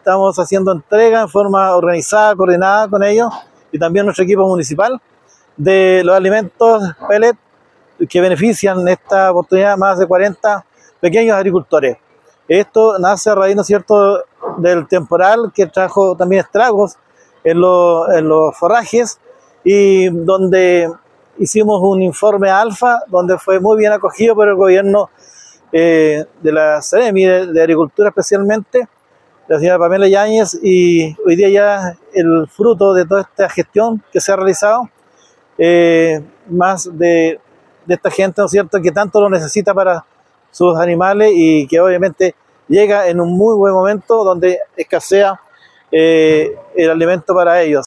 estamos haciendo entrega en forma organizada, coordinada con ellos y también nuestro equipo municipal de los alimentos pellet que benefician en esta oportunidad más de 40 pequeños agricultores. Esto nace a raíz, ¿no es cierto?, del temporal que trajo también estragos en los forrajes y donde hicimos un informe alfa donde fue muy bien acogido por el gobierno de la Seremi de Agricultura especialmente, la señora Pamela Yáñez, y hoy día ya el fruto de toda esta gestión que se ha realizado, más de esta gente, ¿no es cierto?, que tanto lo necesita para sus animales y que obviamente llega en un muy buen momento donde escasea el alimento para ellos.